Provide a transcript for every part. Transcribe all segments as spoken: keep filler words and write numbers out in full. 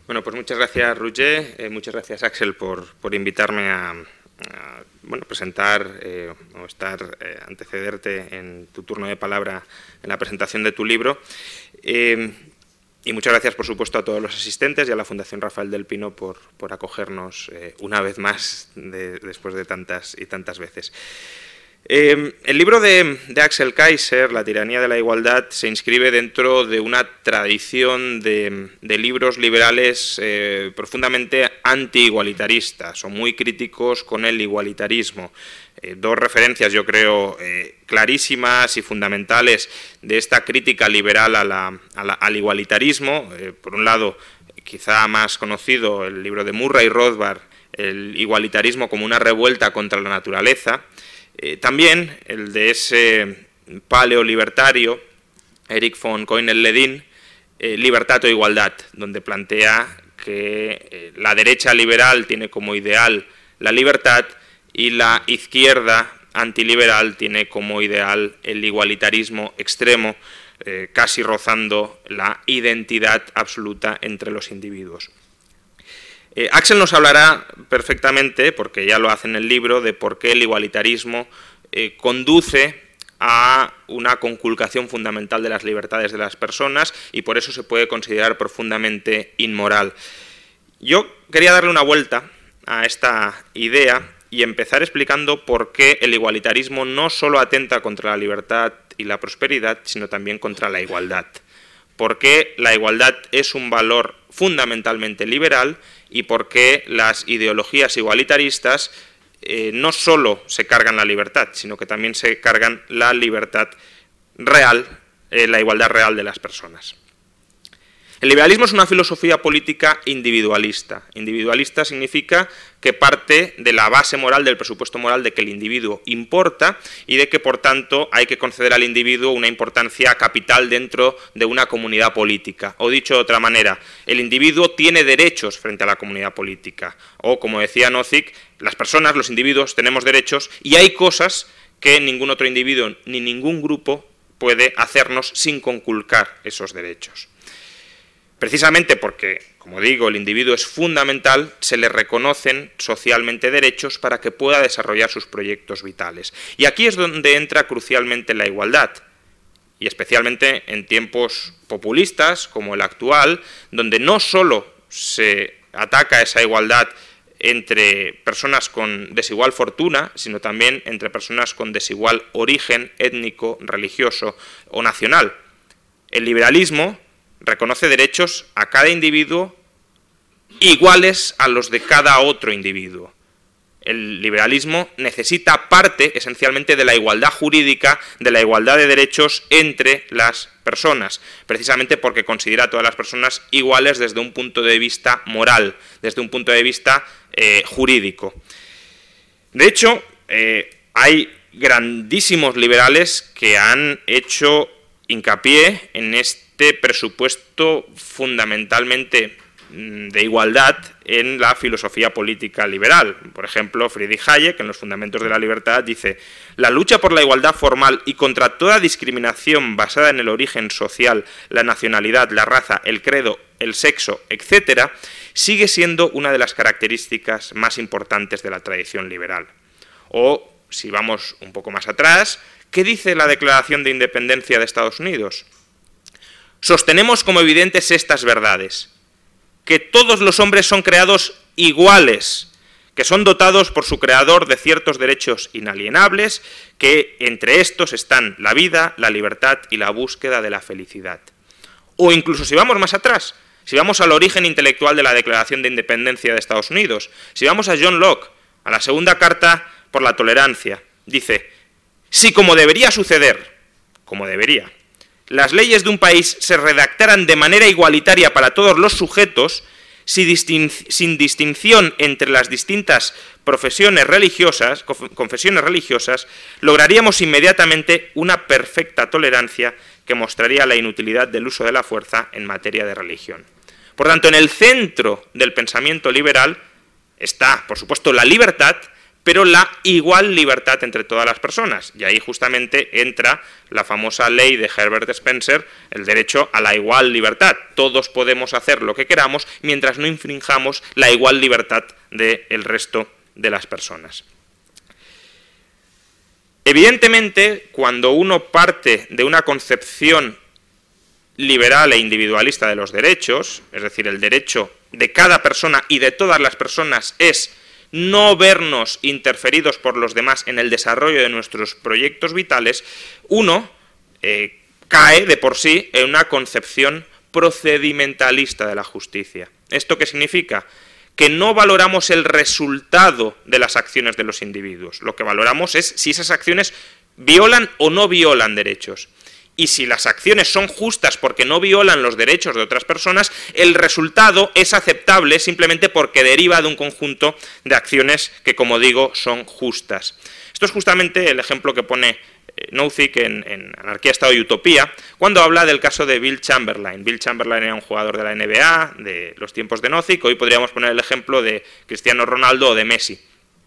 Bueno, pues muchas gracias, Roger, eh, muchas gracias, Axel, por, por invitarme a, a bueno, presentar eh, o estar, eh, antecederte en tu turno de palabra en la presentación de tu libro. Eh, y muchas gracias, por supuesto, a todos los asistentes y a la Fundación Rafael del Pino por, por acogernos eh, una vez más de, después de tantas y tantas veces. Eh, el libro de, de Axel Kaiser, La tiranía de la igualdad, se inscribe dentro de una tradición de, de libros liberales eh, profundamente anti-igualitaristas o muy críticos con el igualitarismo. Eh, dos referencias, yo creo, eh, clarísimas y fundamentales de esta crítica liberal a la, a la, al igualitarismo. Eh, por un lado, quizá más conocido, el libro de Murray Rothbard, El igualitarismo como una revuelta contra la naturaleza. Eh, también el de ese paleolibertario, Eric von Coiner-Ledin, eh, Libertad o Igualdad, donde plantea que eh, la derecha liberal tiene como ideal la libertad y la izquierda antiliberal tiene como ideal el igualitarismo extremo, eh, casi rozando la identidad absoluta entre los individuos. Eh, Axel nos hablará perfectamente, porque ya lo hace en el libro, de por qué el igualitarismo eh, conduce a una conculcación fundamental de las libertades de las personas y por eso se puede considerar profundamente inmoral. Yo quería darle una vuelta a esta idea y empezar explicando por qué el igualitarismo no solo atenta contra la libertad y la prosperidad, sino también contra la igualdad. Por qué la igualdad es un valor fundamentalmente liberal y por qué las ideologías igualitaristas eh, no solo se cargan la libertad, sino que también se cargan la libertad real, eh, la igualdad real de las personas. El liberalismo es una filosofía política individualista. Individualista significa que parte de la base moral, del presupuesto moral de que el individuo importa y de que, por tanto, hay que conceder al individuo una importancia capital dentro de una comunidad política. O dicho de otra manera, el individuo tiene derechos frente a la comunidad política. O, como decía Nozick, las personas, los individuos, tenemos derechos y hay cosas que ningún otro individuo ni ningún grupo puede hacernos sin conculcar esos derechos. Precisamente porque, como digo, el individuo es fundamental, se le reconocen socialmente derechos para que pueda desarrollar sus proyectos vitales. Y aquí es donde entra crucialmente la igualdad, y especialmente en tiempos populistas como el actual, donde no solo se ataca esa igualdad entre personas con desigual fortuna, sino también entre personas con desigual origen étnico, religioso o nacional. El liberalismo reconoce derechos a cada individuo iguales a los de cada otro individuo. El liberalismo necesita parte esencialmente de la igualdad jurídica, de la igualdad de derechos entre las personas, precisamente porque considera a todas las personas iguales desde un punto de vista moral, desde un punto de vista eh, jurídico. De hecho, eh, hay grandísimos liberales que han hecho hincapié en este presupuesto fundamentalmente de igualdad en la filosofía política liberal. Por ejemplo, Friedrich Hayek, en los Fundamentos de la Libertad, dice: la lucha por la igualdad formal y contra toda discriminación basada en el origen social, la nacionalidad, la raza, el credo, el sexo, etcétera, sigue siendo una de las características más importantes de la tradición liberal. O, si vamos un poco más atrás, ¿qué dice la Declaración de Independencia de Estados Unidos? Sostenemos como evidentes estas verdades: que todos los hombres son creados iguales, que son dotados por su creador de ciertos derechos inalienables, que entre estos están la vida, la libertad y la búsqueda de la felicidad. O incluso si vamos más atrás, si vamos al origen intelectual de la Declaración de Independencia de Estados Unidos, si vamos a John Locke, a la segunda carta por la tolerancia, dice: si como debería suceder, como debería, las leyes de un país se redactaran de manera igualitaria para todos los sujetos, sin, distin sin distinción entre las distintas profesiones religiosas, confesiones religiosas, lograríamos inmediatamente una perfecta tolerancia que mostraría la inutilidad del uso de la fuerza en materia de religión. Por tanto, en el centro del pensamiento liberal está, por supuesto, la libertad, pero la igual libertad entre todas las personas. Y ahí justamente entra la famosa ley de Herbert Spencer, el derecho a la igual libertad. Todos podemos hacer lo que queramos mientras no infringamos la igual libertad del resto de las personas. Evidentemente, cuando uno parte de una concepción liberal e individualista de los derechos, es decir, el derecho de cada persona y de todas las personas es no vernos interferidos por los demás en el desarrollo de nuestros proyectos vitales, uno eh, cae de por sí en una concepción procedimentalista de la justicia. ¿Esto qué significa? Que no valoramos el resultado de las acciones de los individuos. Lo que valoramos es si esas acciones violan o no violan derechos. Y si las acciones son justas porque no violan los derechos de otras personas, el resultado es aceptable simplemente porque deriva de un conjunto de acciones que, como digo, son justas. Esto es justamente el ejemplo que pone Nozick en, en Anarquía, Estado y Utopía, cuando habla del caso de Bill Chamberlain. Bill Chamberlain era un jugador de la N B A, de los tiempos de Nozick. Hoy podríamos poner el ejemplo de Cristiano Ronaldo o de Messi.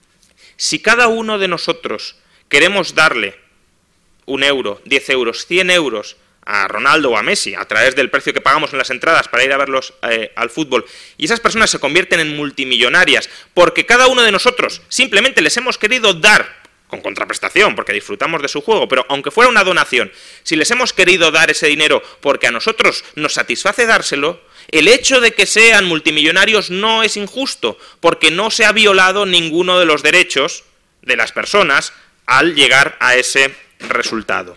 Si cada uno de nosotros queremos darle un euro, diez euros, cien euros a Ronaldo o a Messi a través del precio que pagamos en las entradas para ir a verlos eh, al fútbol, y esas personas se convierten en multimillonarias porque cada uno de nosotros simplemente les hemos querido dar, con contraprestación porque disfrutamos de su juego, pero aunque fuera una donación, si les hemos querido dar ese dinero porque a nosotros nos satisface dárselo, el hecho de que sean multimillonarios no es injusto, porque no se ha violado ninguno de los derechos de las personas al llegar a ese resultado.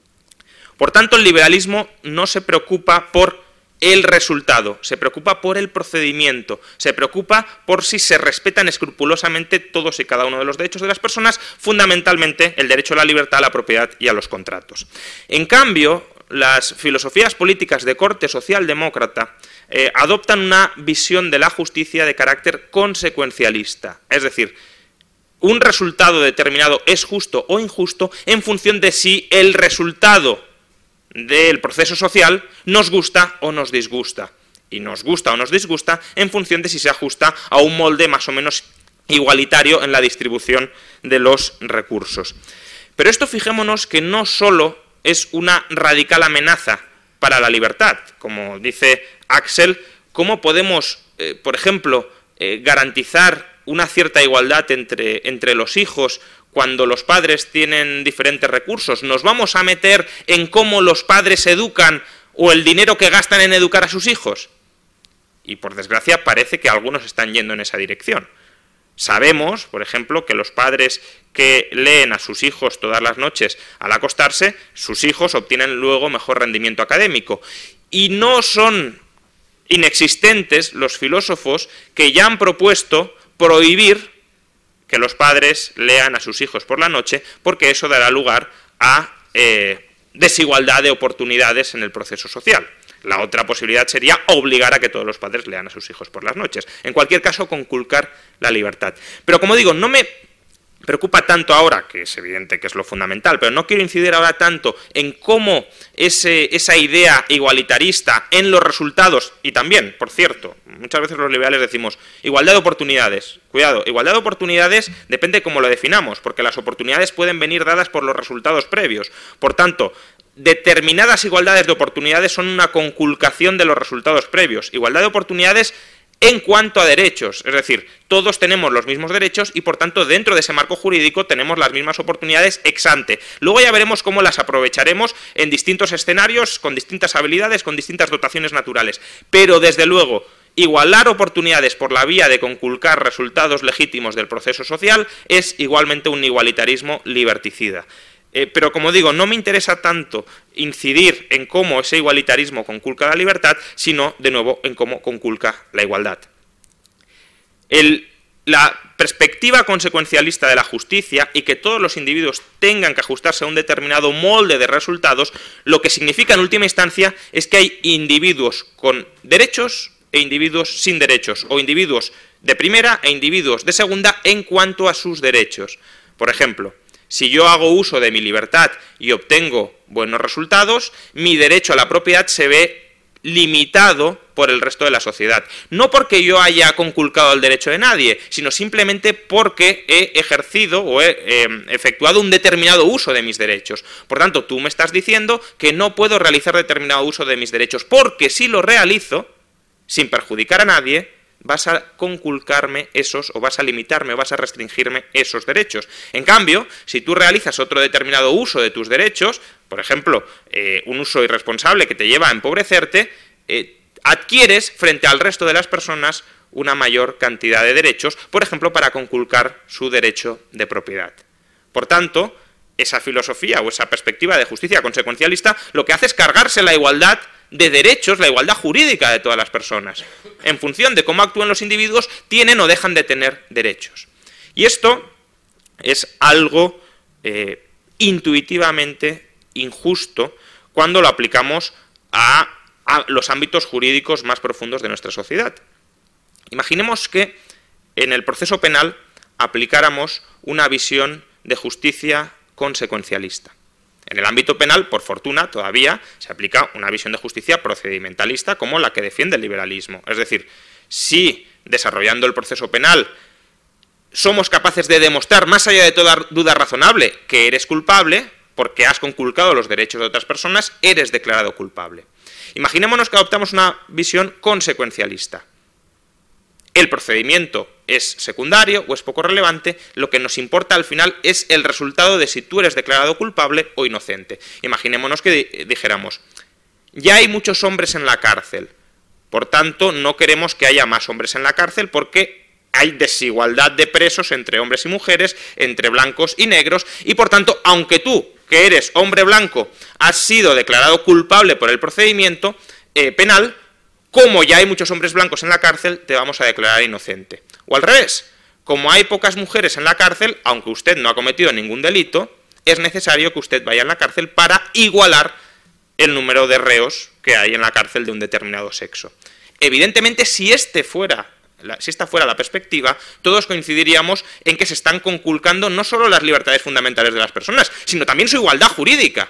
Por tanto, el liberalismo no se preocupa por el resultado, se preocupa por el procedimiento, se preocupa por si se respetan escrupulosamente todos y cada uno de los derechos de las personas, fundamentalmente el derecho a la libertad, a la propiedad y a los contratos. En cambio, las filosofías políticas de corte socialdemócrata eh, adoptan una visión de la justicia de carácter consecuencialista, es decir, un resultado determinado es justo o injusto en función de si el resultado del proceso social nos gusta o nos disgusta. Y nos gusta o nos disgusta en función de si se ajusta a un molde más o menos igualitario en la distribución de los recursos. Pero esto, fijémonos que no solo es una radical amenaza para la libertad. Como dice Axel, ¿cómo podemos, eh, por ejemplo, eh, garantizar una cierta igualdad entre, entre los hijos cuando los padres tienen diferentes recursos? ¿Nos vamos a meter en cómo los padres educan o el dinero que gastan en educar a sus hijos? Y por desgracia parece que algunos están yendo en esa dirección. Sabemos, por ejemplo, que los padres que leen a sus hijos todas las noches al acostarse, sus hijos obtienen luego mejor rendimiento académico. Y no son inexistentes los filósofos que ya han propuesto prohibir que los padres lean a sus hijos por la noche, porque eso dará lugar a eh, desigualdad de oportunidades en el proceso social. La otra posibilidad sería obligar a que todos los padres lean a sus hijos por las noches. En cualquier caso, conculcar la libertad. Pero como digo, no me preocupa tanto ahora, que es evidente que es lo fundamental, pero no quiero incidir ahora tanto en cómo ese, esa idea igualitarista en los resultados, y también, por cierto, muchas veces los liberales decimos igualdad de oportunidades. Cuidado, igualdad de oportunidades depende de cómo lo definamos, porque las oportunidades pueden venir dadas por los resultados previos. Por tanto, determinadas igualdades de oportunidades son una conculcación de los resultados previos. Igualdad de oportunidades en cuanto a derechos, es decir, todos tenemos los mismos derechos y por tanto dentro de ese marco jurídico tenemos las mismas oportunidades ex ante. Luego ya veremos cómo las aprovecharemos en distintos escenarios, con distintas habilidades, con distintas dotaciones naturales. Pero desde luego, igualar oportunidades por la vía de conculcar resultados legítimos del proceso social es igualmente un igualitarismo liberticida. Eh, pero como digo, no me interesa tanto incidir en cómo ese igualitarismo conculca la libertad, sino, de nuevo, en cómo conculca la igualdad. El, la perspectiva consecuencialista de la justicia y que todos los individuos tengan que ajustarse a un determinado molde de resultados, lo que significa en última instancia es que hay individuos con derechos e individuos sin derechos, o individuos de primera e individuos de segunda en cuanto a sus derechos. Por ejemplo, si yo hago uso de mi libertad y obtengo buenos resultados, mi derecho a la propiedad se ve limitado por el resto de la sociedad. No porque yo haya conculcado el derecho de nadie, sino simplemente porque he ejercido o he eh, efectuado un determinado uso de mis derechos. Por tanto, tú me estás diciendo que no puedo realizar determinado uso de mis derechos, porque si lo realizo, sin perjudicar a nadie, vas a conculcarme esos, o vas a limitarme, o vas a restringirme esos derechos. En cambio, si tú realizas otro determinado uso de tus derechos, por ejemplo, eh, un uso irresponsable que te lleva a empobrecerte, eh, adquieres frente al resto de las personas una mayor cantidad de derechos, por ejemplo, para conculcar su derecho de propiedad. Por tanto, esa filosofía o esa perspectiva de justicia consecuencialista lo que hace es cargarse la igualdad de derechos, la igualdad jurídica de todas las personas. En función de cómo actúen los individuos, tienen o dejan de tener derechos. Y esto es algo eh, intuitivamente injusto cuando lo aplicamos a, a los ámbitos jurídicos más profundos de nuestra sociedad. Imaginemos que en el proceso penal aplicáramos una visión de justicia consecuencialista. En el ámbito penal, por fortuna, todavía se aplica una visión de justicia procedimentalista como la que defiende el liberalismo. Es decir, si desarrollando el proceso penal somos capaces de demostrar, más allá de toda duda razonable, que eres culpable, porque has conculcado los derechos de otras personas, eres declarado culpable. Imaginémonos que adoptamos una visión consecuencialista. El procedimiento es secundario o es poco relevante, lo que nos importa al final es el resultado de si tú eres declarado culpable o inocente. Imaginémonos que dijéramos, ya hay muchos hombres en la cárcel, por tanto no queremos que haya más hombres en la cárcel porque hay desigualdad de presos entre hombres y mujeres, entre blancos y negros, y por tanto, aunque tú, que eres hombre blanco, has sido declarado culpable por el procedimiento eh, penal, como ya hay muchos hombres blancos en la cárcel, te vamos a declarar inocente. O al revés, como hay pocas mujeres en la cárcel, aunque usted no ha cometido ningún delito, es necesario que usted vaya a la cárcel para igualar el número de reos que hay en la cárcel de un determinado sexo. Evidentemente, si, este fuera, si esta fuera la perspectiva, todos coincidiríamos en que se están conculcando no solo las libertades fundamentales de las personas, sino también su igualdad jurídica.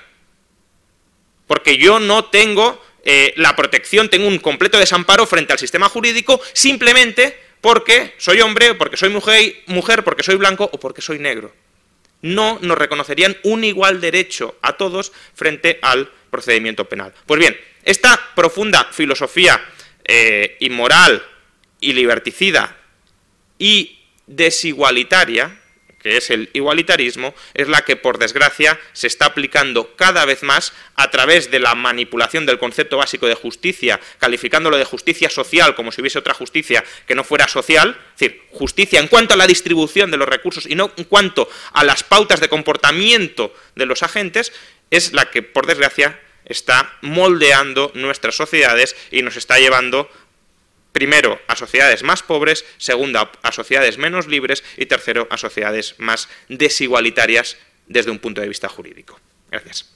Porque yo no tengo eh, la protección, tengo un completo desamparo frente al sistema jurídico simplemente porque soy hombre, o porque soy mujer, mujer, porque soy blanco o porque soy negro. No nos reconocerían un igual derecho a todos frente al procedimiento penal. Pues bien, esta profunda filosofía eh, inmoral y liberticida y desigualitaria, que es el igualitarismo, es la que, por desgracia, se está aplicando cada vez más a través de la manipulación del concepto básico de justicia, calificándolo de justicia social como si hubiese otra justicia que no fuera social, es decir, justicia en cuanto a la distribución de los recursos y no en cuanto a las pautas de comportamiento de los agentes, es la que, por desgracia, está moldeando nuestras sociedades y nos está llevando primero, a sociedades más pobres, segundo, a sociedades menos libres y tercero, a sociedades más desigualitarias desde un punto de vista jurídico. Gracias.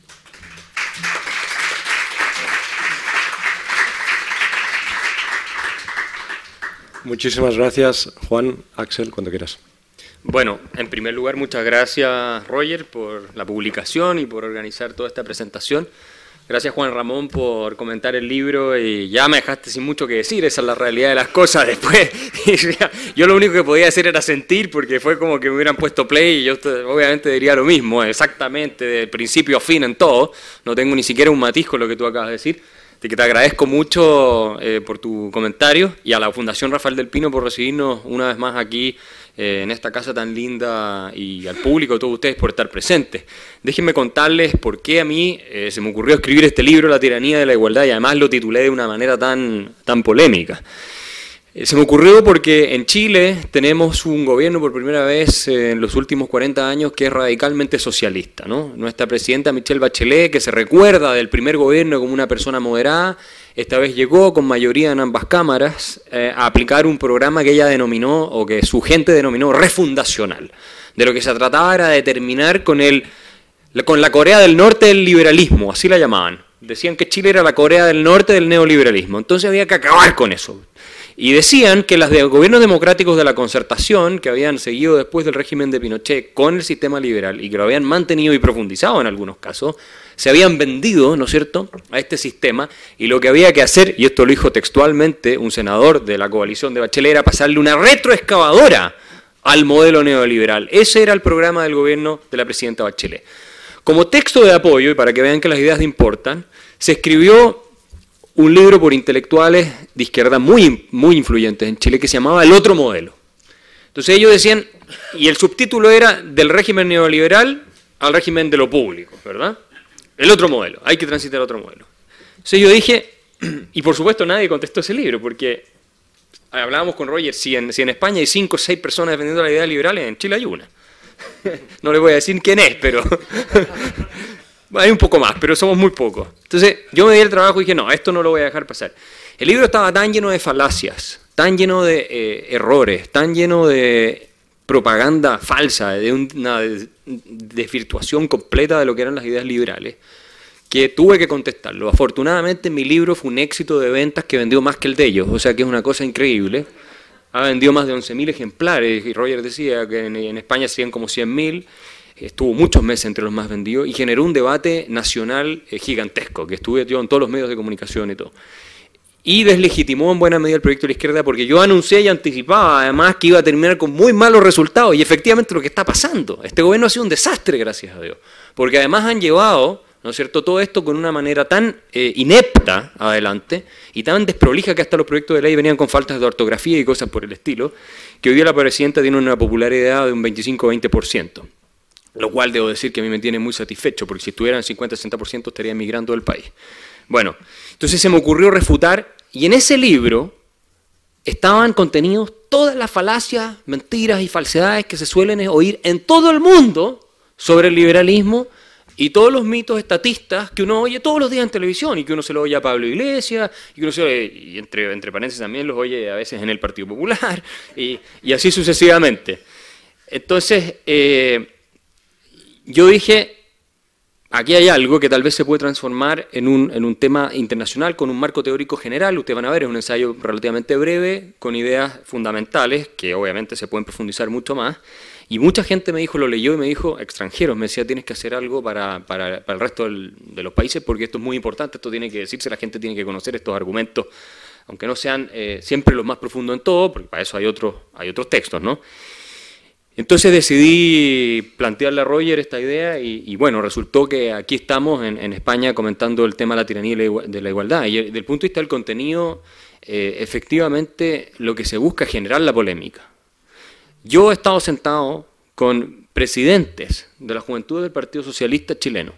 Muchísimas gracias, Juan. Axel, cuando quieras. Bueno, en primer lugar, muchas gracias, Roger, por la publicación y por organizar toda esta presentación. Gracias, Juan Ramón, por comentar el libro y ya me dejaste sin mucho que decir, esa es la realidad de las cosas. Después, yo lo único que podía hacer era sentir, porque fue como que me hubieran puesto play y yo obviamente diría lo mismo, exactamente, de principio a fin en todo. No tengo ni siquiera un matiz con lo que tú acabas de decir. Así que te agradezco mucho eh, por tu comentario y a la Fundación Rafael del Pino por recibirnos una vez más aquí eh, en esta casa tan linda y al público, todos ustedes por estar presentes. Déjenme contarles por qué a mí eh, se me ocurrió escribir este libro, La tiranía de la igualdad, y además lo titulé de una manera tan, tan polémica. Se me ocurrió porque en Chile tenemos un gobierno por primera vez en los últimos cuarenta años que es radicalmente socialista, ¿no? Nuestra presidenta Michelle Bachelet, que se recuerda del primer gobierno como una persona moderada, esta vez llegó con mayoría en ambas cámaras eh, a aplicar un programa que ella denominó, o que su gente denominó, refundacional. De lo que se trataba era de terminar con, el, con la Corea del Norte del liberalismo, así la llamaban. Decían que Chile era la Corea del Norte del neoliberalismo, entonces había que acabar con eso. Y decían que los de gobiernos democráticos de la concertación, que habían seguido después del régimen de Pinochet con el sistema liberal y que lo habían mantenido y profundizado en algunos casos, se habían vendido, ¿no es cierto?, a este sistema, y lo que había que hacer, y esto lo dijo textualmente un senador de la coalición de Bachelet, era pasarle una retroexcavadora al modelo neoliberal. Ese era el programa del gobierno de la presidenta Bachelet. Como texto de apoyo, y para que vean que las ideas importan, se escribió un libro por intelectuales de izquierda muy, muy influyentes en Chile que se llamaba El Otro Modelo. Entonces ellos decían, y el subtítulo era del régimen neoliberal al régimen de lo público, ¿verdad? El otro modelo, hay que transitar otro modelo. Entonces yo dije, y por supuesto nadie contestó ese libro, porque hablábamos con Roger, si en, si en España hay cinco o seis personas defendiendo las ideas liberales, en Chile hay una. No les voy a decir quién es, pero... hay un poco más, pero somos muy pocos. Entonces yo me di el trabajo y dije, no, esto no lo voy a dejar pasar. El libro estaba tan lleno de falacias, tan lleno de eh, errores, tan lleno de propaganda falsa, de una desvirtuación completa de lo que eran las ideas liberales, que tuve que contestarlo. Afortunadamente mi libro fue un éxito de ventas que vendió más que el de ellos, o sea que es una cosa increíble. Ha vendido más de once mil ejemplares, y Roger decía que en, en España serían como cien mil, estuvo muchos meses entre los más vendidos y generó un debate nacional eh, gigantesco, que estuve yo en todos los medios de comunicación y todo. Y deslegitimó en buena medida el proyecto de la izquierda, porque yo anuncié y anticipaba además que iba a terminar con muy malos resultados, y efectivamente lo que está pasando. Este gobierno ha sido un desastre, gracias a Dios, porque además han llevado, ¿no es cierto?, todo esto con una manera tan eh, inepta adelante y tan desprolija que hasta los proyectos de ley venían con faltas de ortografía y cosas por el estilo, que hoy día la presidenta tiene una popularidad de un veinticinco a veinte por ciento. Lo cual debo decir que a mí me tiene muy satisfecho, porque si estuviera en cincuenta a sesenta por ciento estaría emigrando del país. Bueno, entonces se me ocurrió refutar, y en ese libro estaban contenidos todas las falacias, mentiras y falsedades que se suelen oír en todo el mundo sobre el liberalismo y todos los mitos estatistas que uno oye todos los días en televisión, y que uno se lo oye a Pablo Iglesias, y que uno se lo oye, y entre, entre paréntesis también los oye a veces en el Partido Popular, y, y así sucesivamente. Entonces... Eh, yo dije, aquí hay algo que tal vez se puede transformar en un, en un tema internacional con un marco teórico general. Ustedes van a ver, es un ensayo relativamente breve, con ideas fundamentales, que obviamente se pueden profundizar mucho más. Y mucha gente me dijo, lo leyó y me dijo, extranjeros, me decía, tienes que hacer algo para, para, para el resto del, de los países, porque esto es muy importante, esto tiene que decirse, la gente tiene que conocer estos argumentos, aunque no sean eh, siempre los más profundos en todo, porque para eso hay, otro, hay otros textos, ¿no? Entonces decidí plantearle a Roger esta idea y, y bueno, resultó que aquí estamos en, en España comentando el tema de la tiranía y de la igualdad. Y desde el punto de vista del contenido, eh, efectivamente lo que se busca es generar la polémica. Yo he estado sentado con presidentes de la juventud del Partido Socialista chileno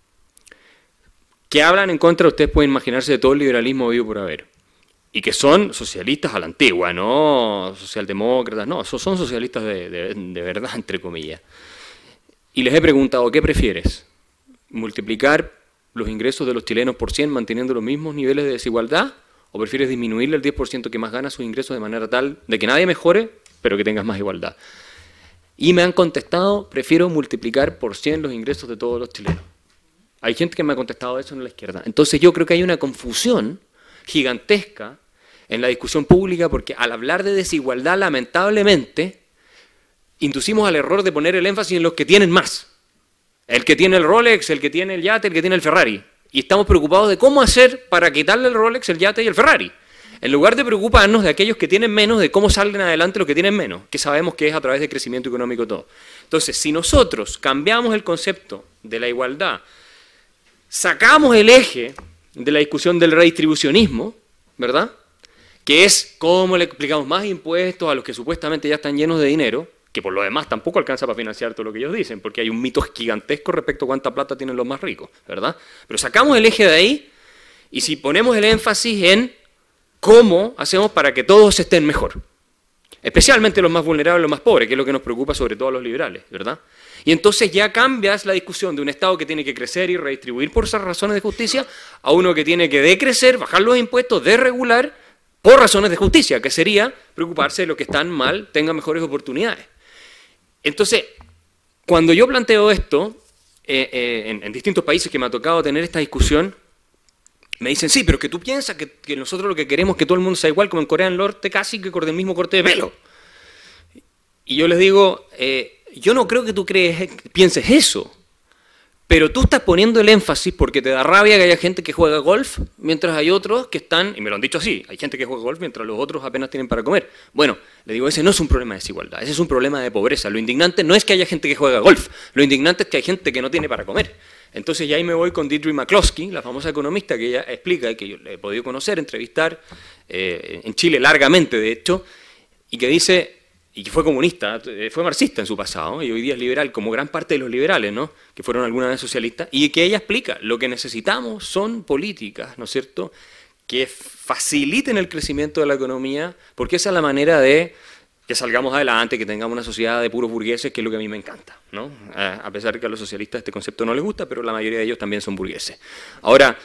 que hablan en contra, ustedes pueden imaginarse, de todo el liberalismo habido por haber. Y que son socialistas a la antigua, no socialdemócratas, no, son socialistas de, de, de verdad, entre comillas. Y les he preguntado, ¿qué prefieres? ¿Multiplicar los ingresos de los chilenos por cien manteniendo los mismos niveles de desigualdad? ¿O prefieres disminuirle el diez por ciento que más gana sus ingresos de manera tal de que nadie mejore, pero que tengas más igualdad? Y me han contestado, prefiero multiplicar por cien los ingresos de todos los chilenos. Hay gente que me ha contestado eso en la izquierda. Entonces yo creo que hay una confusión gigantesca en la discusión pública, porque al hablar de desigualdad, lamentablemente, inducimos al error de poner el énfasis en los que tienen más. El que tiene el Rolex, el que tiene el yate, el que tiene el Ferrari. Y estamos preocupados de cómo hacer para quitarle el Rolex, el yate y el Ferrari. En lugar de preocuparnos de aquellos que tienen menos, de cómo salen adelante los que tienen menos, que sabemos que es a través de crecimiento económico todo. Entonces, si nosotros cambiamos el concepto de la igualdad, sacamos el eje de la discusión del redistribucionismo, ¿verdad?, que es cómo le explicamos más impuestos a los que supuestamente ya están llenos de dinero, que por lo demás tampoco alcanza para financiar todo lo que ellos dicen, porque hay un mito gigantesco respecto a cuánta plata tienen los más ricos, ¿verdad? Pero sacamos el eje de ahí, y si ponemos el énfasis en cómo hacemos para que todos estén mejor, especialmente los más vulnerables, los más pobres, que es lo que nos preocupa sobre todo a los liberales, ¿verdad? Y entonces ya cambias la discusión de un Estado que tiene que crecer y redistribuir por esas razones de justicia a uno que tiene que decrecer, bajar los impuestos, desregular por razones de justicia, que sería preocuparse de los que están mal tengan mejores oportunidades. Entonces, cuando yo planteo esto, eh, eh, en, en distintos países que me ha tocado tener esta discusión, me dicen, sí, pero que tú piensas que, que nosotros lo que queremos es que todo el mundo sea igual, como en Corea del Norte, casi que con el mismo corte de pelo. Y yo les digo, eh, yo no creo que tú crees, pienses eso, pero tú estás poniendo el énfasis porque te da rabia que haya gente que juega golf, mientras hay otros que están, y me lo han dicho así, hay gente que juega golf mientras los otros apenas tienen para comer. Bueno, le digo, ese no es un problema de desigualdad, ese es un problema de pobreza. Lo indignante no es que haya gente que juega golf, lo indignante es que hay gente que no tiene para comer. Entonces ya ahí me voy con Deirdre McCloskey, la famosa economista que ella explica y que yo le he podido conocer, entrevistar eh, en Chile largamente, de hecho, y que dice, y que fue comunista, fue marxista en su pasado, y hoy día es liberal, como gran parte de los liberales, ¿no?, que fueron alguna vez socialistas, y que ella explica, lo que necesitamos son políticas, ¿no es cierto?, que faciliten el crecimiento de la economía, porque esa es la manera de que salgamos adelante, que tengamos una sociedad de puros burgueses, que es lo que a mí me encanta, ¿no? A pesar de que a los socialistas este concepto no les gusta, pero la mayoría de ellos también son burgueses. Ahora,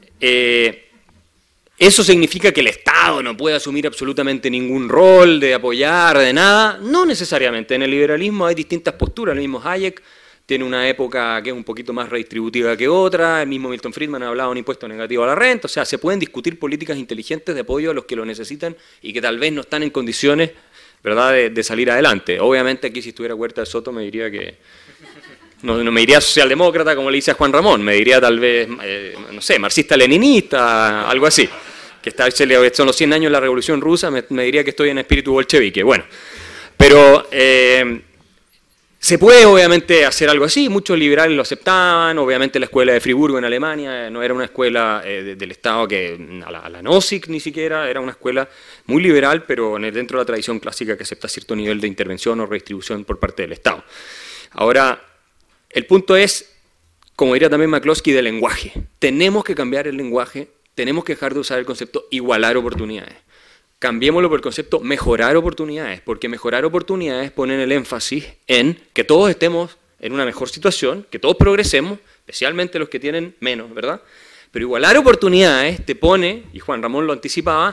eh, ¿eso significa que el Estado no puede asumir absolutamente ningún rol de apoyar, de nada? No necesariamente. En el liberalismo hay distintas posturas. El mismo Hayek tiene una época que es un poquito más redistributiva que otra. El mismo Milton Friedman ha hablado de un impuesto negativo a la renta. O sea, se pueden discutir políticas inteligentes de apoyo a los que lo necesitan y que tal vez no están en condiciones, ¿verdad?, de, de salir adelante. Obviamente aquí si estuviera Huerta de Soto me diría que... No, no me diría socialdemócrata como le dice a Juan Ramón, me diría tal vez, eh, no sé, marxista-leninista, algo así. Que está, son los cien años de la Revolución Rusa, me, me diría que estoy en espíritu bolchevique. Bueno, pero eh, se puede obviamente hacer algo así, muchos liberales lo aceptaban, obviamente la escuela de Friburgo en Alemania no era una escuela eh, de, del Estado que a la, a la Nozick ni siquiera, era una escuela muy liberal, pero dentro de la tradición clásica que acepta cierto nivel de intervención o redistribución por parte del Estado. Ahora, el punto es, como diría también McCloskey, del lenguaje. Tenemos que cambiar el lenguaje, tenemos que dejar de usar el concepto igualar oportunidades. Cambiémoslo por el concepto mejorar oportunidades, porque mejorar oportunidades pone el énfasis en que todos estemos en una mejor situación, que todos progresemos, especialmente los que tienen menos, ¿verdad? Pero igualar oportunidades te pone, y Juan Ramón lo anticipaba,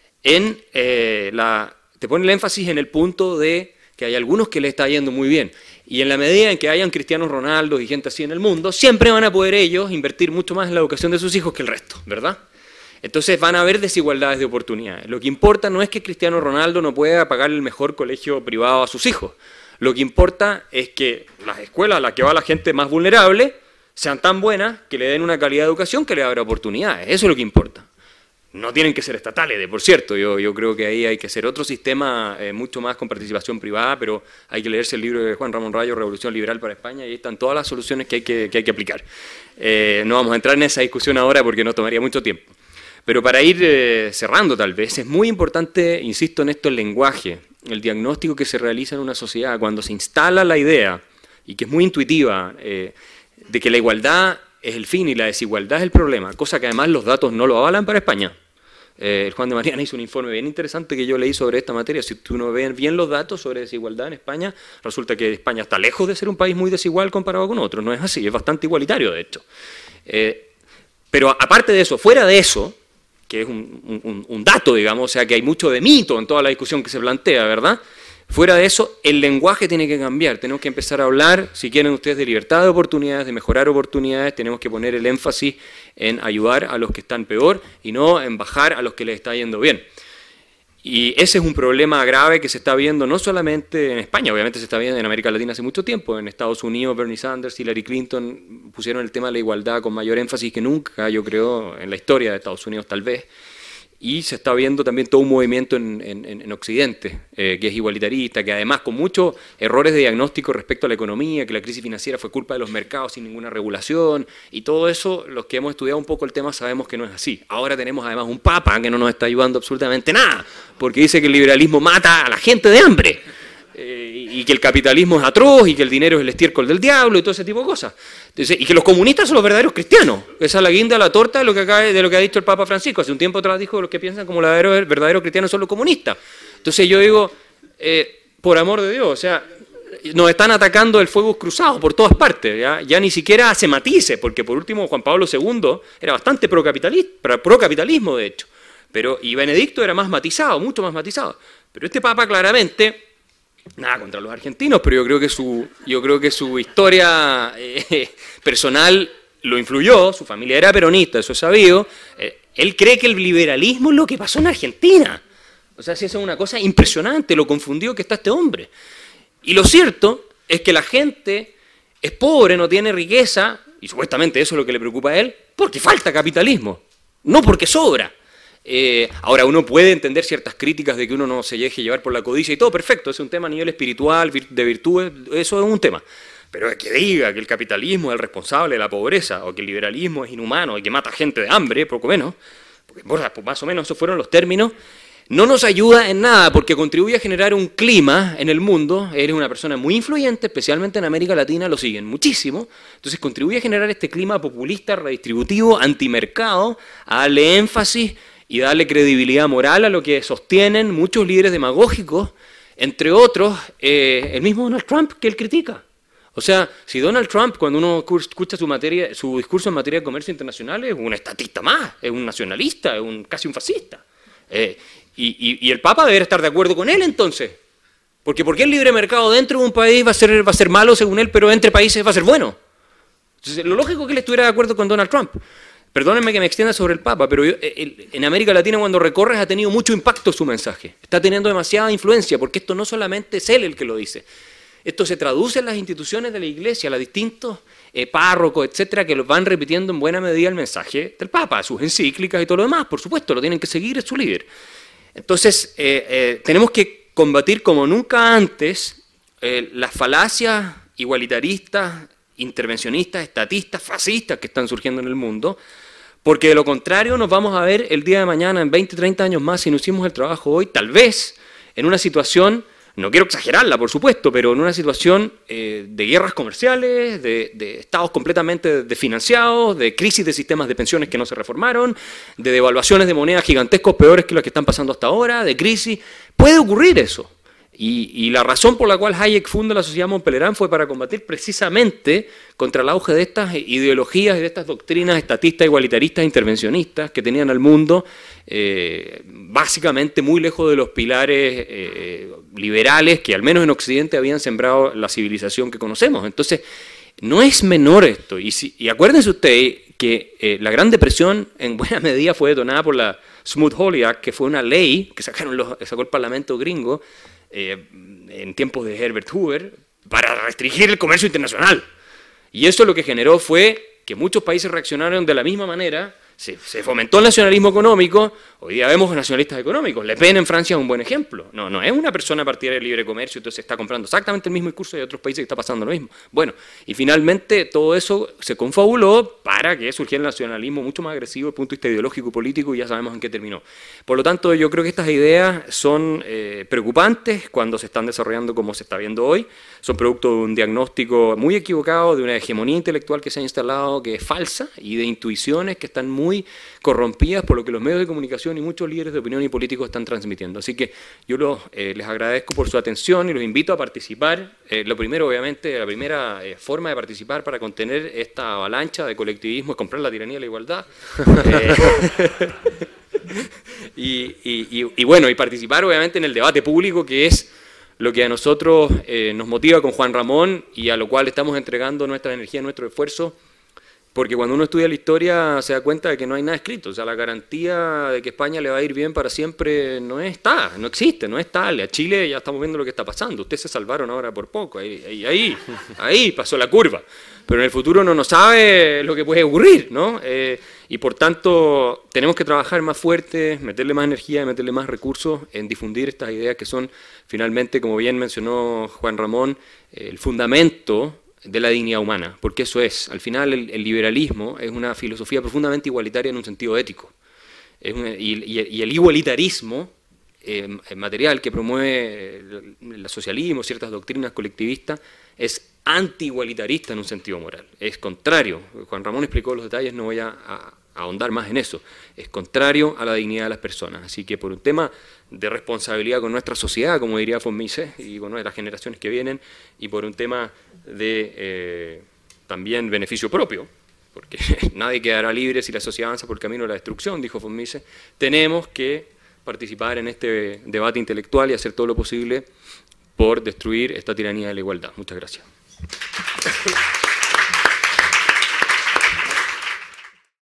en eh, la, te pone el énfasis en el punto de que hay algunos que le está yendo muy bien. Y en la medida en que hayan Cristianos Ronaldos y gente así en el mundo, siempre van a poder ellos invertir mucho más en la educación de sus hijos que el resto, ¿verdad? Entonces van a haber desigualdades de oportunidades. Lo que importa no es que Cristiano Ronaldo no pueda pagar el mejor colegio privado a sus hijos. Lo que importa es que las escuelas a las que va la gente más vulnerable sean tan buenas que le den una calidad de educación que le abra oportunidades. Eso es lo que importa. No tienen que ser estatales, de por cierto. Yo, yo creo que ahí hay que hacer otro sistema eh, mucho más con participación privada, pero hay que leerse el libro de Juan Ramón Rayo, Revolución Liberal para España, y ahí están todas las soluciones que hay que, que, hay que aplicar. Eh, no vamos a entrar en esa discusión ahora porque nos tomaría mucho tiempo. Pero para ir eh, cerrando tal vez, es muy importante, insisto en esto, el lenguaje, el diagnóstico que se realiza en una sociedad, cuando se instala la idea, y que es muy intuitiva, eh, de que la igualdad es el fin y la desigualdad es el problema, cosa que además los datos no lo avalan para España. Eh, el Juan de Mariana hizo un informe bien interesante que yo leí sobre esta materia. Si uno ve bien los datos sobre desigualdad en España, resulta que España está lejos de ser un país muy desigual comparado con otros. No es así, es bastante igualitario de hecho. Eh, pero aparte de eso, fuera de eso, que es un, un, un dato, digamos, o sea que hay mucho de mito en toda la discusión que se plantea, ¿verdad? Fuera de eso, el lenguaje tiene que cambiar, tenemos que empezar a hablar, si quieren ustedes, de libertad de oportunidades, de mejorar oportunidades, tenemos que poner el énfasis en ayudar a los que están peor y no en bajar a los que les está yendo bien. Y ese es un problema grave que se está viendo no solamente en España, obviamente se está viendo en América Latina hace mucho tiempo. En Estados Unidos, Bernie Sanders, Hillary Clinton pusieron el tema de la igualdad con mayor énfasis que nunca, yo creo, en la historia de Estados Unidos tal vez. Y se está viendo también todo un movimiento en, en, en Occidente, eh, que es igualitarista, que además con muchos errores de diagnóstico respecto a la economía, que la crisis financiera fue culpa de los mercados sin ninguna regulación, y todo eso, los que hemos estudiado un poco el tema sabemos que no es así. Ahora tenemos además un papa que no nos está ayudando absolutamente nada, porque dice que el liberalismo mata a la gente de hambre, eh, y que el capitalismo es atroz, y que el dinero es el estiércol del diablo, y todo ese tipo de cosas. Entonces, y que los comunistas son los verdaderos cristianos. Esa es la guinda, la torta de lo que, acaba, de lo que ha dicho el Papa Francisco. Hace un tiempo atrás dijo que los que piensan como los verdaderos verdadero cristianos son los comunistas. Entonces yo digo, eh, por amor de Dios, o sea, nos están atacando el fuego cruzado por todas partes. ¿ya? ya ni siquiera hace matices, porque por último Juan Pablo segundo era bastante procapitalismo, de hecho. Pero, y Benedicto era más matizado, mucho más matizado. Pero este Papa claramente... Nada contra los argentinos, pero yo creo que su, yo creo que su historia eh, personal lo influyó, su familia era peronista, eso es sabido, eh, él cree que el liberalismo es lo que pasó en Argentina. O sea, si eso es una cosa impresionante, lo confundido que está este hombre. Y lo cierto es que la gente es pobre, no tiene riqueza, y supuestamente eso es lo que le preocupa a él, porque falta capitalismo, no porque sobra. Eh, ahora, uno puede entender ciertas críticas de que uno no se deje llevar por la codicia y todo, perfecto, es un tema a nivel espiritual, de virtudes, eso es un tema. Pero que diga que el capitalismo es el responsable de la pobreza, o que el liberalismo es inhumano y que mata gente de hambre, poco menos, porque más o menos esos fueron los términos, no nos ayuda en nada, porque contribuye a generar un clima en el mundo. Eres una persona muy influyente, especialmente en América Latina, lo siguen muchísimo, entonces contribuye a generar este clima populista, redistributivo, antimercado, a darle énfasis y darle credibilidad moral a lo que sostienen muchos líderes demagógicos, entre otros, eh, el mismo Donald Trump, que él critica. O sea, si Donald Trump, cuando uno escucha su, materia, su discurso en materia de comercio internacional, es un estatista más, es un nacionalista, es un, casi un fascista. Eh, y, y, y el Papa debe estar de acuerdo con él, entonces. Porque ¿por qué el libre mercado dentro de un país va a ser, va a ser malo, según él, pero entre países va a ser bueno? Entonces, lo lógico es que él estuviera de acuerdo con Donald Trump. Perdónenme que me extienda sobre el Papa, pero yo, el, en América Latina cuando recorres ha tenido mucho impacto su mensaje. Está teniendo demasiada influencia, porque esto no solamente es él el que lo dice. Esto se traduce en las instituciones de la Iglesia, los distintos eh, párrocos, etcétera, que los van repitiendo en buena medida el mensaje del Papa, sus encíclicas y todo lo demás, por supuesto, lo tienen que seguir, es su líder. Entonces, eh, eh, tenemos que combatir como nunca antes eh, las falacias igualitaristas, intervencionistas, estatistas, fascistas que están surgiendo en el mundo, porque de lo contrario nos vamos a ver el día de mañana, en veinte, treinta años más, si no hicimos el trabajo hoy, tal vez en una situación, no quiero exagerarla, por supuesto, pero en una situación eh, de guerras comerciales, de, de estados completamente desfinanciados, de crisis de sistemas de pensiones que no se reformaron, de devaluaciones de moneda gigantescos peores que las que están pasando hasta ahora, de crisis. Puede ocurrir eso. Y, y la razón por la cual Hayek funda la Sociedad Mont Pelerin fue para combatir precisamente contra el auge de estas ideologías y de estas doctrinas estatistas, igualitaristas, intervencionistas que tenían al mundo eh, básicamente muy lejos de los pilares eh, liberales que al menos en Occidente habían sembrado la civilización que conocemos. Entonces, no es menor esto. Y, si, y acuérdense ustedes que eh, la Gran Depresión en buena medida fue detonada por la Smoot-Hawley Act, que fue una ley que sacaron los, sacó el Parlamento gringo Eh, en tiempos de Herbert Hoover, para restringir el comercio internacional. Y eso lo que generó fue que muchos países reaccionaron de la misma manera, se, se fomentó el nacionalismo económico, hoy día vemos nacionalistas económicos, Le Pen en Francia es un buen ejemplo, no, no es una persona partidaria del libre comercio, entonces está comprando exactamente el mismo discurso y hay otros países que está pasando lo mismo. Bueno, y finalmente todo eso se confabuló para que surgiera el nacionalismo mucho más agresivo desde el punto de vista ideológico y político, y ya sabemos en qué terminó. Por lo tanto, yo creo que estas ideas son eh, preocupantes cuando se están desarrollando como se está viendo hoy, son producto de un diagnóstico muy equivocado, de una hegemonía intelectual que se ha instalado que es falsa y de intuiciones que están muy corrompidas por lo que los medios de comunicación y muchos líderes de opinión y políticos están transmitiendo. Así que yo los, eh, les agradezco por su atención y los invito a participar. Eh, lo primero, obviamente, la primera eh, forma de participar para contener esta avalancha de colectivismo es comprar la tiranía y la igualdad. Eh, y, y, y, y bueno, y participar obviamente en el debate público, que es lo que a nosotros eh, nos motiva con Juan Ramón y a lo cual estamos entregando nuestra energía, nuestro esfuerzo, porque cuando uno estudia la historia se da cuenta de que no hay nada escrito, o sea, la garantía de que España le va a ir bien para siempre no está, no existe, no es tal. A Chile ya estamos viendo lo que está pasando, ustedes se salvaron ahora por poco, ahí, ahí, ahí, ahí pasó la curva, pero en el futuro no nos sabe lo que puede ocurrir, ¿no? Eh, y por tanto tenemos que trabajar más fuerte, meterle más energía, meterle más recursos en difundir estas ideas que son finalmente, como bien mencionó Juan Ramón, el fundamento de la dignidad humana, porque eso es, al final el, el liberalismo es una filosofía profundamente igualitaria en un sentido ético, es una, y, y, y el igualitarismo eh, material que promueve el, el socialismo, ciertas doctrinas colectivistas, es anti-igualitarista en un sentido moral, es contrario. Juan Ramón explicó los detalles, no voy a, a, a ahondar más en eso, es contrario a la dignidad de las personas. Así que por un tema de responsabilidad con nuestra sociedad, como diría von Mises, y con las generaciones que vienen, y por un tema de eh, también beneficio propio, porque nadie quedará libre si la sociedad avanza por el camino de la destrucción, dijo von Mises, tenemos que participar en este debate intelectual y hacer todo lo posible por destruir esta tiranía de la igualdad. Muchas gracias.